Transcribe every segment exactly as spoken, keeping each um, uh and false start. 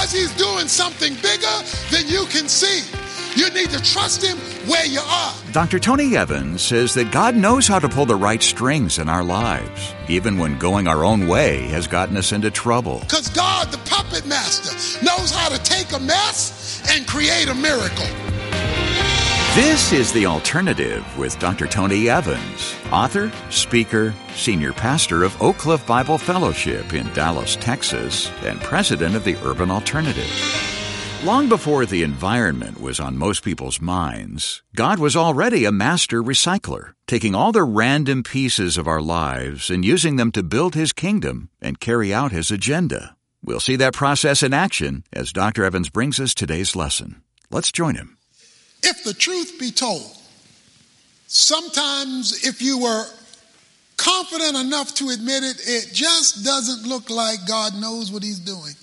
because he's doing something bigger than you can see. You need to trust him where you are. Doctor Tony Evans says that God knows how to pull the right strings in our lives, even when going our own way has gotten us into trouble. Because God, the puppet master, knows how to take a mess and create a miracle. This is The Alternative with Doctor Tony Evans, author, speaker, senior pastor of Oak Cliff Bible Fellowship in Dallas, Texas, and president of the Urban Alternative. Long before the environment was on most people's minds, God was already a master recycler, taking all the random pieces of our lives and using them to build His kingdom and carry out His agenda. We'll see that process in action as Doctor Evans brings us today's lesson. Let's join him. If the truth be told, sometimes if you were confident enough to admit it, it just doesn't look like God knows what He's doing.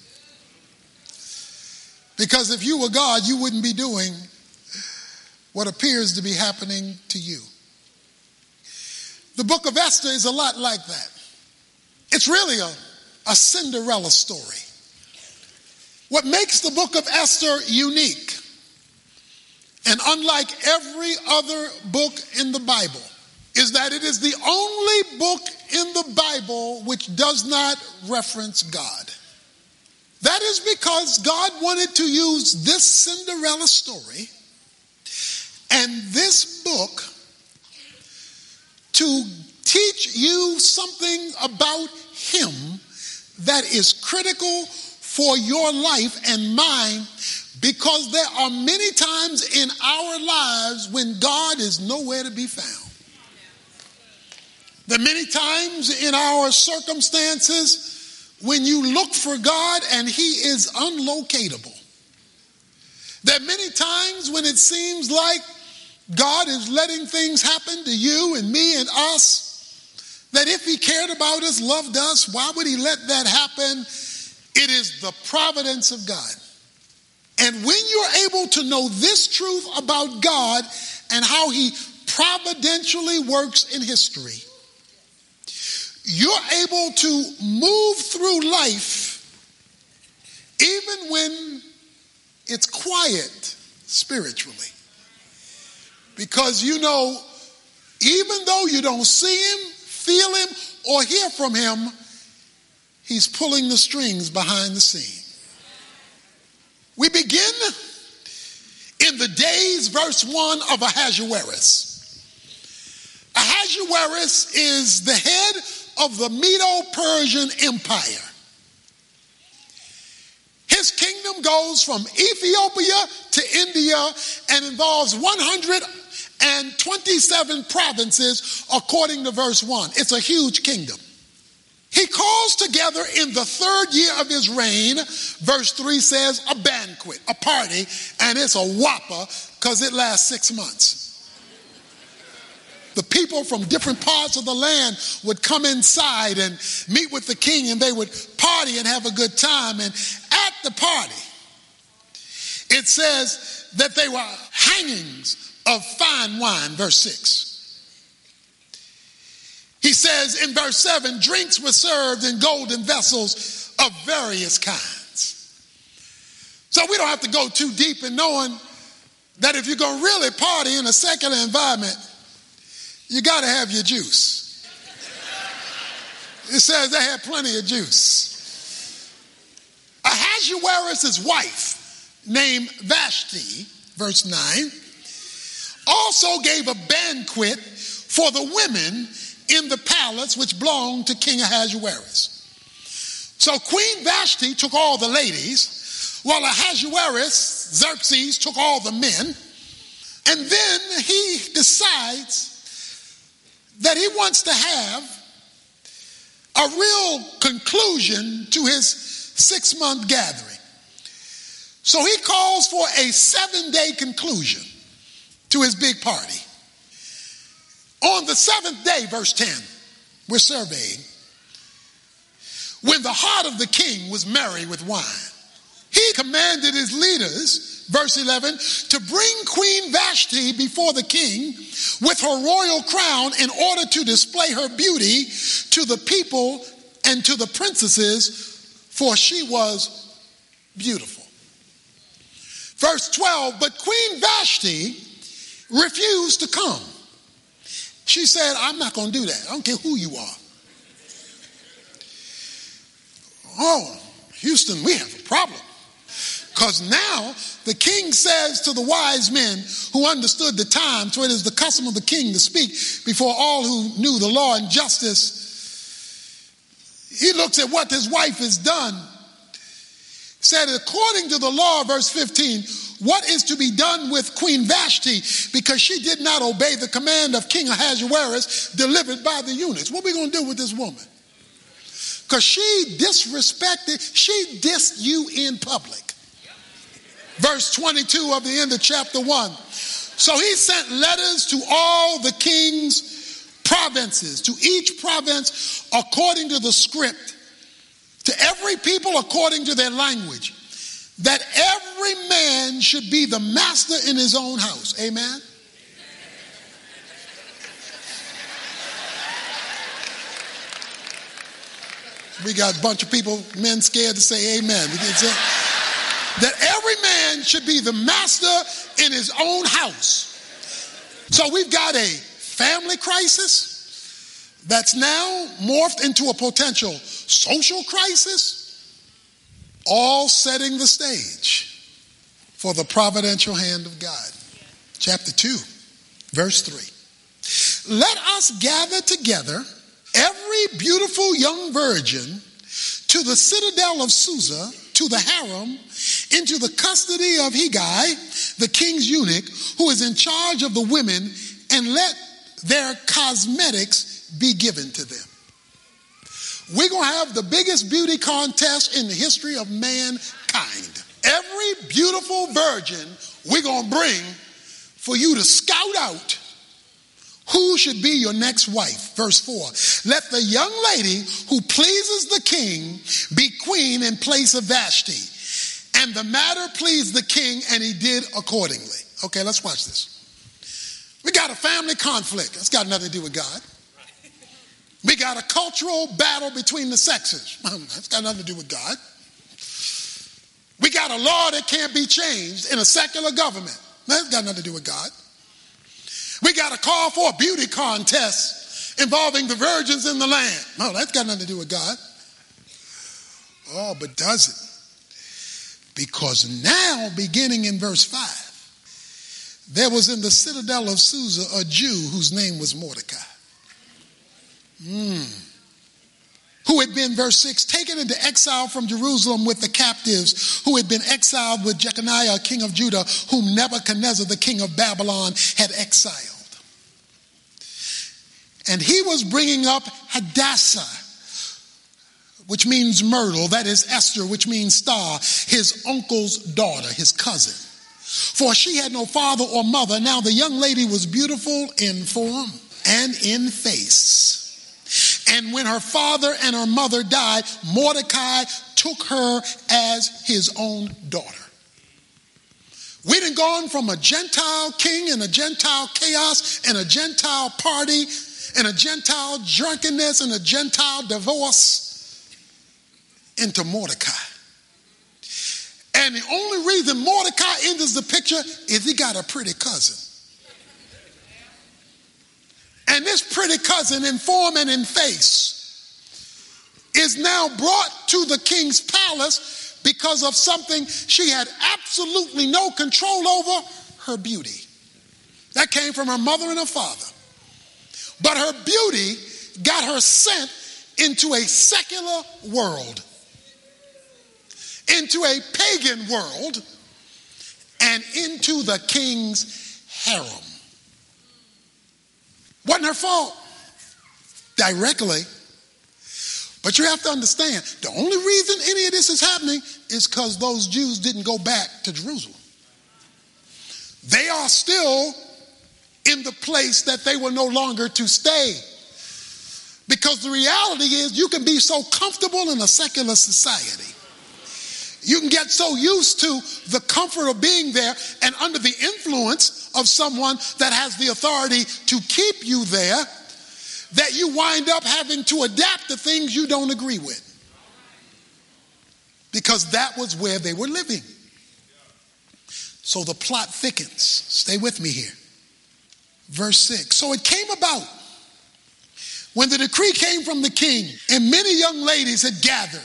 Because if you were God, you wouldn't be doing what appears to be happening to you. The book of Esther is a lot like that. It's really a, a Cinderella story. What makes the book of Esther unique, and unlike every other book in the Bible, is that it is the only book in the Bible which does not reference God. That is because God wanted to use this Cinderella story and this book to teach you something about Him that is critical for your life and mine, because there are many times in our lives when God is nowhere to be found. There are many times in our circumstances when you look for God and He is unlocatable. There are many times when it seems like God is letting things happen to you and me and us, that if He cared about us, loved us, why would He let that happen? It is the providence of God. And when you're able to know this truth about God and how He providentially works in history, you're able to move through life even when it's quiet spiritually. Because you know, even though you don't see Him, feel Him, or hear from Him, He's pulling the strings behind the scene. We begin in the days, verse one, of Ahasuerus. Ahasuerus is the head of the Medo-Persian Empire. His kingdom goes from Ethiopia to India and involves one hundred twenty-seven provinces according to verse one. It's a huge kingdom. He calls together in the third year of his reign, verse three says, a banquet, a party, and it's a whopper because it lasts six months. The people from different parts of the land would come inside and meet with the king, and they would party and have a good time. And at the party, it says that they were hangings of fine wine, verse six. He says in verse seven, drinks were served in golden vessels of various kinds. So we don't have to go too deep in knowing that if you're going to really party in a secular environment, you got to have your juice. It says they had plenty of juice. Ahasuerus' wife, named Vashti, verse nine, also gave a banquet for the women in the palace which belonged to King Ahasuerus. So Queen Vashti took all the ladies, while Ahasuerus, Xerxes, took all the men. And then he decides that he wants to have a real conclusion to his six-month gathering. So he calls for a seven-day conclusion to his big party. On the seventh day, verse ten, we're surveying, when the heart of the king was merry with wine, he commanded his leaders, verse eleven, to bring Queen Vashti before the king with her royal crown in order to display her beauty to the people and to the princesses, for she was Beautiful. Verse twelve, but Queen Vashti refused to come. She said, I'm not going to do that. I don't care who you are. Oh, Houston, we have a problem. Because now the king says to the wise men who understood the times, for it is the custom of the king to speak before all who knew the law and justice. He looks at what his wife has done. Said, according to the law, verse fifteen, what is to be done with Queen Vashti because she did not obey the command of King Ahasuerus delivered by the eunuchs? What are we going to do with this woman? Because she disrespected, she dissed you in public. Verse twenty-two of the end of chapter one. So he sent letters to all the king's provinces, to each province according to the script, to every people according to their language, that every man should be the master in his own house. Amen? We got a bunch of people, men scared to say amen. That every man should be the master in his own house. So we've got a family crisis that's now morphed into a potential social crisis, all setting the stage for the providential hand of God. Chapter two, verse three. Let us gather together every beautiful young virgin to the citadel of Susa, to the harem, into the custody of Hegai, the king's eunuch, who is in charge of the women, and let their cosmetics be given to them. We're going to have the biggest beauty contest in the history of mankind. Every beautiful virgin we're going to bring for you to scout out who should be your next wife. Verse four, let the young lady who pleases the king be queen in place of Vashti. And the matter pleased the king, and he did accordingly. Okay, let's watch this. We got a family conflict. That's got nothing to do with God. We got a cultural battle between the sexes. That's got nothing to do with God. We got a law that can't be changed in a secular government. That's got nothing to do with God. We got a call for a beauty contest involving the virgins in the land. No, that's got nothing to do with God. Oh, but does it? Because now, beginning in verse five, there was in the citadel of Susa a Jew whose name was Mordecai. Mm. Who had been, verse six, taken into exile from Jerusalem with the captives, who had been exiled with Jeconiah, king of Judah, whom Nebuchadnezzar, the king of Babylon, had exiled. And he was bringing up Hadassah, which means myrtle, that is Esther, which means star, his uncle's daughter, his cousin. For she had no father or mother. Now the young lady was beautiful in form and in face. And when her father and her mother died, Mordecai took her as his own daughter. We done gone from a Gentile king and a Gentile chaos and a Gentile party and a Gentile drunkenness and a Gentile divorce into Mordecai. And the only reason Mordecai enters the picture is he got a pretty cousin. And this pretty cousin in form and in face is now brought to the king's palace because of something she had absolutely no control over, her beauty. That came from her mother and her father. But her beauty got her sent into a secular world, into a pagan world, and into the king's harem. Wasn't her fault directly, but you have to understand the only reason any of this is happening is because those Jews didn't go back to Jerusalem. They are still in the place that they were no longer to stay, because the reality is you can be so comfortable in a secular society. You can get so used to the comfort of being there and under the influence of someone that has the authority to keep you there that you wind up having to adapt to things you don't agree with. because that was where they were living. So the plot thickens. Stay with me here. Verse six. So it came about when the decree came from the king and many young ladies had gathered.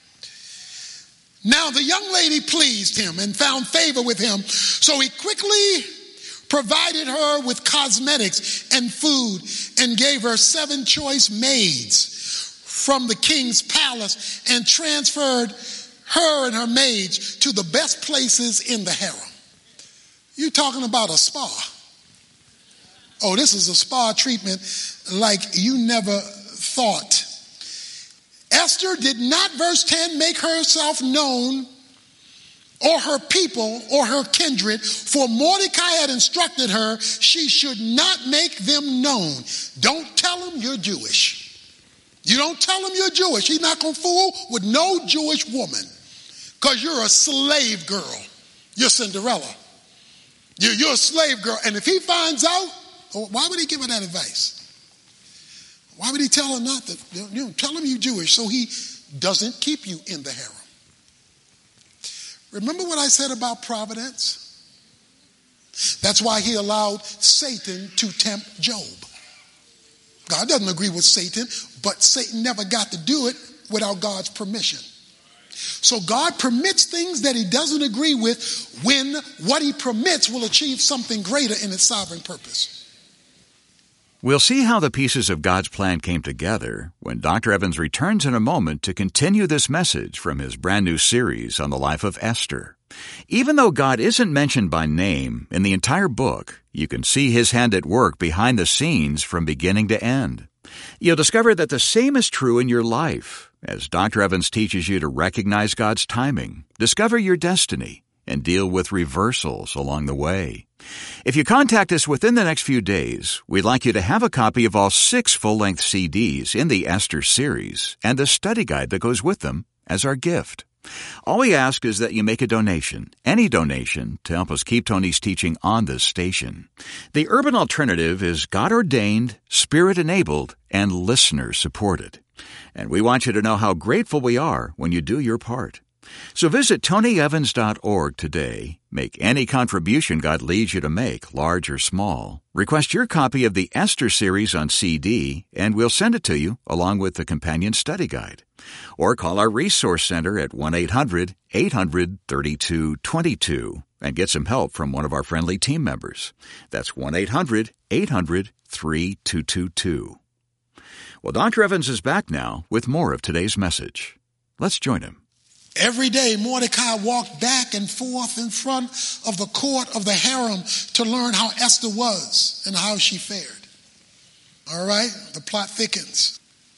Now the young lady pleased him and found favor with him. So he quickly provided her with cosmetics and food and gave her seven choice maids from the king's palace and transferred her and her maids to the best places in the harem. You're talking about a spa. Oh, this is a spa treatment like you never thought. Esther did not, verse ten, make herself known or her people or her kindred, for Mordecai had instructed her she should not make them known. Don't tell them you're Jewish. You don't tell him you're Jewish. He's not going to fool with no Jewish woman because you're a slave girl. You're Cinderella. You're, you're a slave girl. And if he finds out, why would he give her that advice? Why would he tell her not to? You know, tell him you're Jewish so he doesn't keep you in the harem. Remember what I said about providence? That's why he allowed Satan to tempt Job. God doesn't agree with Satan, but Satan never got to do it without God's permission. So God permits things that he doesn't agree with when what he permits will achieve something greater in its sovereign purpose. We'll see how the pieces of God's plan came together when Doctor Evans returns in a moment to continue this message from his brand new series on the life of Esther. Even though God isn't mentioned by name in the entire book, you can see his hand at work behind the scenes from beginning to end. You'll discover that the same is true in your life as Doctor Evans teaches you to recognize God's timing, discover your destiny, and deal with reversals along the way. If you contact us within the next few days, we'd like you to have a copy of all six full-length C Ds in the Esther series and the study guide that goes with them as our gift. All we ask is that you make a donation, any donation, to help us keep Tony's teaching on this station. The Urban Alternative is God-ordained, Spirit-enabled, and listener-supported. And we want you to know how grateful we are when you do your part. So visit tony evans dot org today. Make any contribution God leads you to make, large or small. Request your copy of the Esther series on C D, and we'll send it to you along with the companion study guide. Or call our Resource Center at one eight hundred eight hundred thirty-two twenty-two and get some help from one of our friendly team members. That's one eight hundred eight hundred thirty-two twenty-two. Well, Doctor Evans is back now with more of today's message. Let's join him. Every day, Mordecai walked back and forth in front of the court of the harem to learn how Esther was and how she fared. All right, the plot thickens.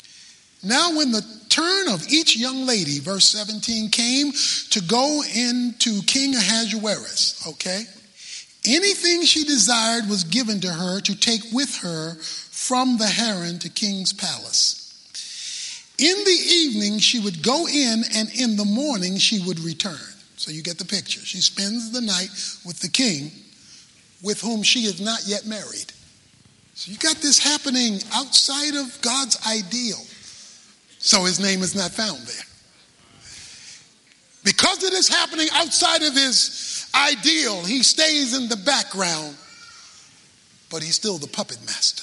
Now when the turn of each young lady, verse seventeen, came to go into King Ahasuerus, okay, anything she desired was given to her to take with her from the harem to king's palace. In the evening, she would go in, and in the morning, she would return. So you get the picture. She spends the night with the king, with whom she is not yet married. So you got this happening outside of God's ideal. So his name is not found there. Because it is happening outside of his ideal, he stays in the background, but he's still the puppet master.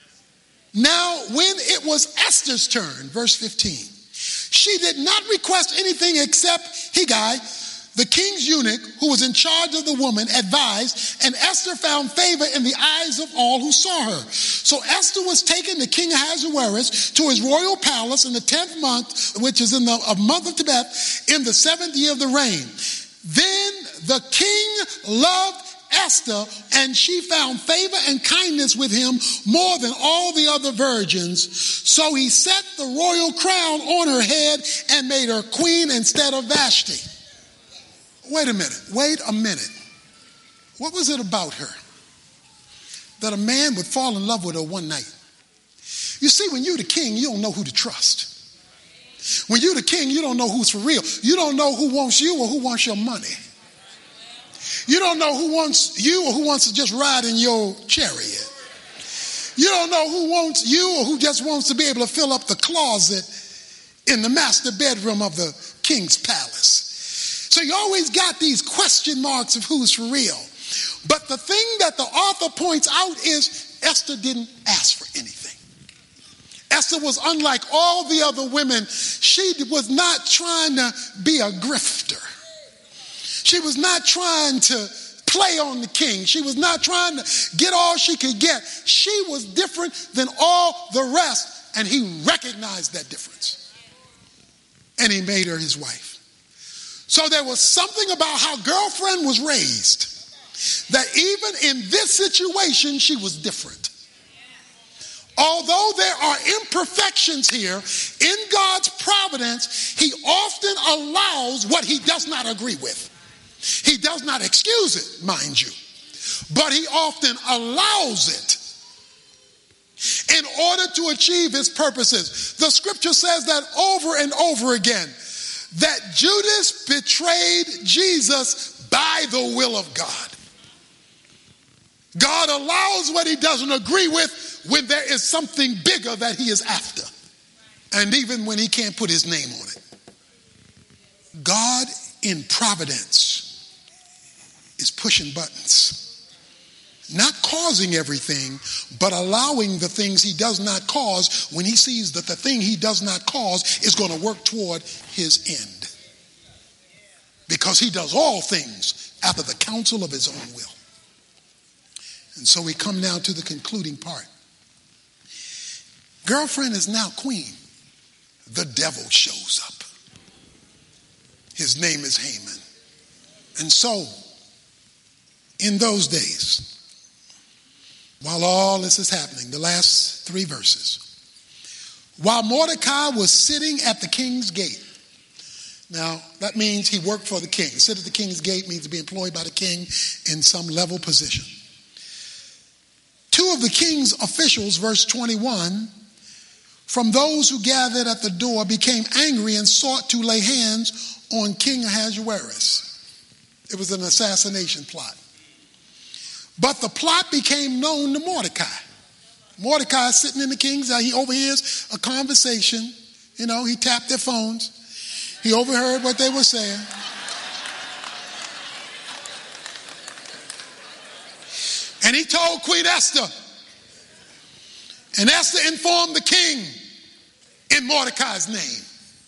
Now, when it was Esther's turn, verse fifteen, she did not request anything except Hegai, the king's eunuch who was in charge of the woman, advised, and Esther found favor in the eyes of all who saw her. So Esther was taken to King Ahasuerus to his royal palace in the tenth month, which is in the a month of Tebeth, in the seventh year of the reign. Then the king loved Esther, and she found favor and kindness with him more than all the other virgins. So he set the royal crown on her head and made her queen instead of Vashti. Wait a minute. Wait a minute. What was it about her that a man would fall in love with her one night? You see, when you're the king, you don't know who to trust. When you're the king, you don't know who's for real. You don't know who wants you or who wants your money. You don't know who wants you or who wants to just ride in your chariot. You don't know who wants you or who just wants to be able to fill up the closet in the master bedroom of the king's palace. So you always got these question marks of who's for real. But the thing that the author points out is Esther didn't ask for anything. Esther was unlike all the other women. She was not trying to be a grifter. She was not trying to play on the king. She was not trying to get all she could get. She was different than all the rest, and he recognized that difference. And he made her his wife. So there was something about how girlfriend was raised that even in this situation, she was different. Although there are imperfections here, in God's providence, he often allows what he does not agree with. He does not excuse it, mind you, but he often allows it in order to achieve his purposes. The scripture says that over and over again, that Judas betrayed Jesus by the will of God. God allows what he doesn't agree with when there is something bigger that he is after. And even when he can't put his name on it. God in providence is pushing buttons. Not causing everything, but allowing the things he does not cause when he sees that the thing he does not cause is going to work toward his end. Because he does all things after the counsel of his own will. And so we come now to the concluding part. Girlfriend is now queen. The devil shows up. His name is Haman. And so, in those days, while all this is happening, the last three verses, while Mordecai was sitting at the king's gate. Now, that means he worked for the king. Sit at the king's gate means to be employed by the king in some level position. Two of the king's officials, verse twenty-one, from those who gathered at the door became angry and sought to lay hands on King Ahasuerus. It was an assassination plot. But the plot became known to Mordecai. Mordecai is sitting in the king's, he overhears a conversation. You know, he tapped their phones. He overheard what they were saying. And he told Queen Esther. And Esther informed the king in Mordecai's name.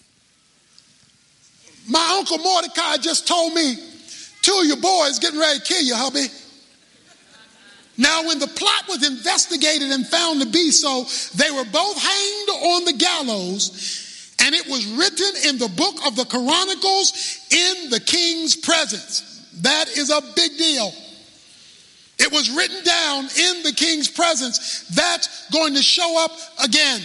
My uncle Mordecai just told me two of your boys getting ready to kill you, hubby. Now, when the plot was investigated and found to be so, they were both hanged on the gallows, and it was written in the book of the Chronicles in the king's presence. That is a big deal. It was written down in the king's presence. That's going to show up again.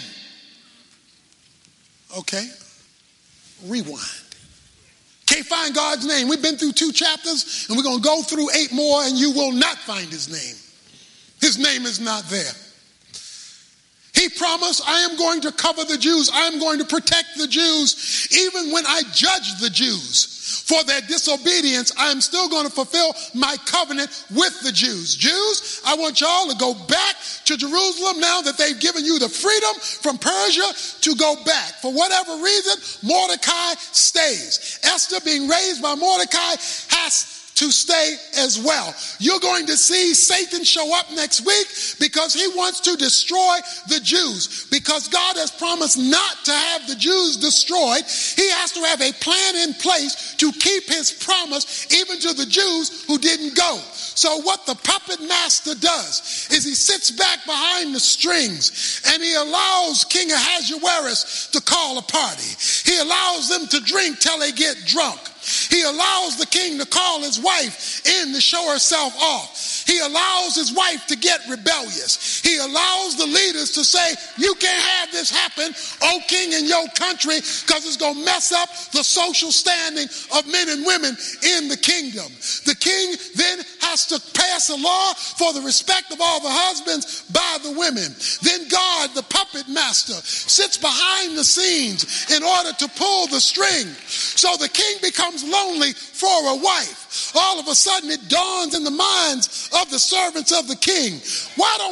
Okay, rewind. Can't find God's name. We've been through two chapters, and we're going to go through eight more, and you will not find his name. His name is not there. He promised, I am going to cover the Jews. I am going to protect the Jews. Even when I judge the Jews for their disobedience, I am still going to fulfill my covenant with the Jews. Jews, I want y'all to go back to Jerusalem now that they've given you the freedom from Persia to go back. For whatever reason, Mordecai stays. Esther, being raised by Mordecai, has to stay as well. You're going to see Satan show up next week because he wants to destroy the Jews. Because God has promised not to have the Jews destroyed, he has to have a plan in place to keep his promise even to the Jews who didn't go. So what the puppet master does is he sits back behind the strings and he allows King Ahasuerus to call a party. He allows them to drink till they get drunk. He allows the king to call his wife in to show herself off. He allows his wife to get rebellious. He allows the leaders to say, you can't have this happen, O king, in your country, because it's going to mess up the social standing of men and women in the kingdom. The king then has to pass a law for the respect of all the husbands by the women. Then God, the puppet master, sits behind the scenes in order to pull the string. So the king becomes lonely for a wife. All of a sudden it dawns in the minds of the servants of the king, why don't we have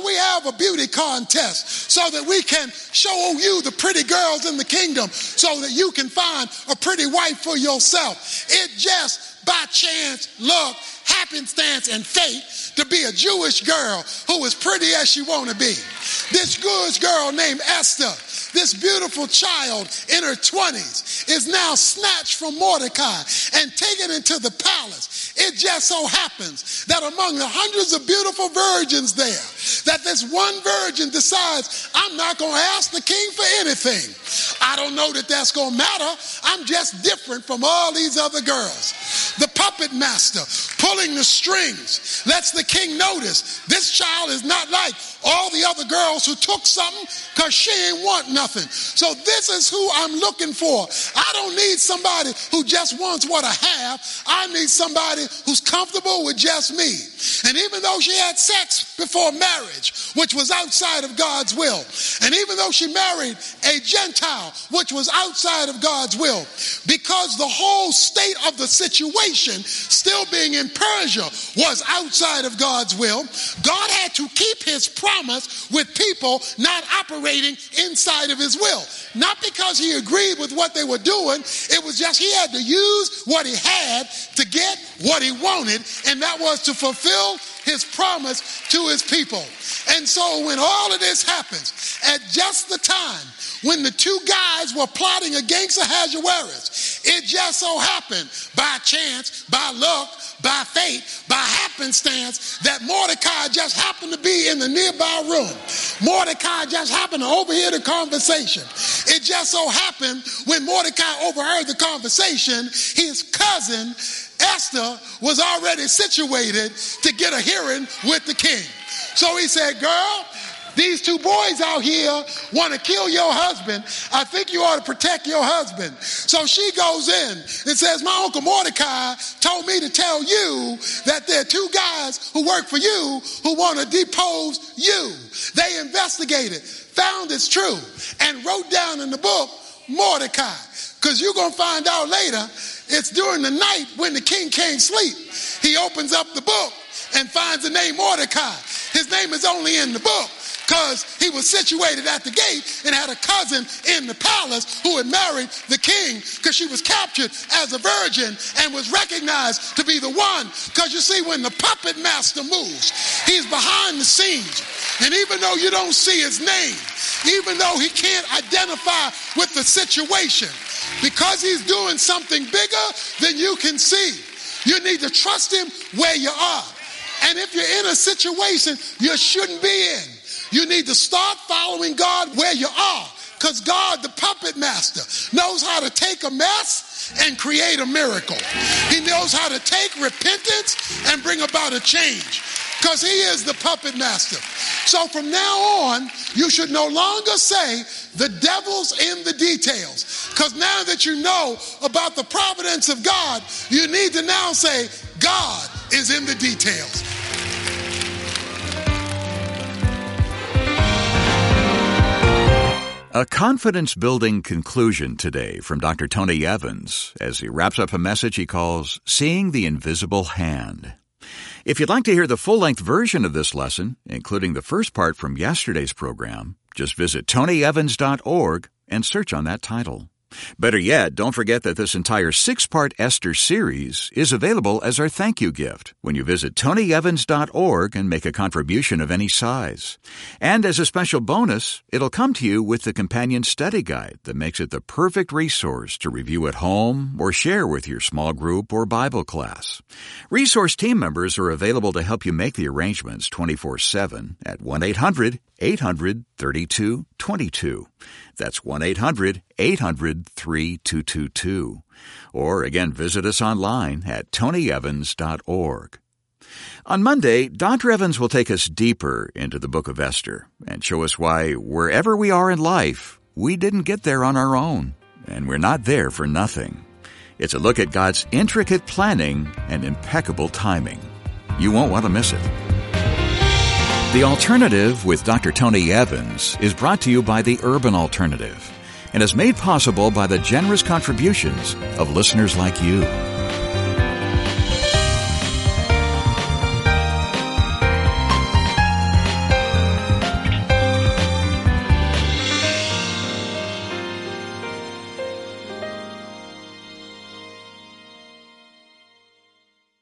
have a beauty contest so that we can show you the pretty girls in the kingdom so that you can find a pretty wife for yourself. It just by chance, luck, happenstance, and fate to be a Jewish girl who is pretty as she want to be. This good girl named Esther, this beautiful child in her twenties, is now snatched from Mordecai and taken into the palace. It just so happens that among the hundreds of beautiful virgins there, that this one virgin decides, I'm not going to ask the king for anything. I don't know that that's going to matter. I'm just different from all these other girls. The puppet master pulling the strings lets the king notice this child is not like all the other girls who took something because she ain't want nothing. So this is who I'm looking for. I don't need somebody who just wants what I have. I need somebody who's comfortable with just me. And even though she had sex before marriage, which was outside of God's will, and even though she married a Gentile, which was outside of God's will, because the whole state of the situation, still being in Persia, was outside of God's will, God had to keep his promise with people not operating inside of his will. Not because he agreed with what they were doing, it was just he had to use what he had to get what he wanted, and that was to fulfill his promise to his people. And so when all of this happens, at just the time when the two guys were plotting against Ahasuerus, it just so happened, by chance, by luck, by fate, by happenstance, that Mordecai just happened to be in the nearby room. Mordecai just happened to overhear the conversation. It just so happened when Mordecai overheard the conversation, his cousin Esther was already situated to get a hearing with the king. So he said, girl, these two boys out here want to kill your husband. I think you ought to protect your husband. So she goes in and says, my uncle Mordecai told me to tell you that there are two guys who work for you who want to depose you. They investigated, found it's true, and wrote down in the book Mordecai. Because you're going to find out later, it's during the night when the king can't sleep. He opens up the book and finds the name Mordecai. His name is only in the book because he was situated at the gate and had a cousin in the palace who had married the king because she was captured as a virgin and was recognized to be the one. Because you see, when the puppet master moves, he's behind the scenes. And even though you don't see his name, even though he can't identify with the situation, because he's doing something bigger than you can see, you need to trust him where you are. And if you're in a situation you shouldn't be in, you need to start following God where you are. Because God, the puppet master, knows how to take a mess and create a miracle. He knows how to take repentance and bring about a change. Because he is the puppet master. So from now on, you should no longer say the devil's in the details. Because now that you know about the providence of God, you need to now say God is in the details. A confidence-building conclusion today from Doctor Tony Evans as he wraps up a message he calls Seeing the Invisible Hand. If you'd like to hear the full-length version of this lesson, including the first part from yesterday's program, just visit tony evans dot org and search on that title. Better yet, don't forget that this entire six-part Esther series is available as our thank you gift when you visit tony evans dot org and make a contribution of any size. And as a special bonus, it'll come to you with the companion study guide that makes it the perfect resource to review at home or share with your small group or Bible class. Resource team members are available to help you make the arrangements twenty-four seven at one eight hundred eight hundred thirty-two twenty-two. That's one eight hundred eight hundred thirty-two twenty-two. Or again, visit us online at tony evans dot org. On Monday, Doctor Evans will take us deeper into the book of Esther and show us why wherever we are in life, we didn't get there on our own, and we're not there for nothing. It's a look at God's intricate planning and impeccable timing. You won't want to miss it. The Alternative with Doctor Tony Evans is brought to you by the Urban Alternative and is made possible by the generous contributions of listeners like you.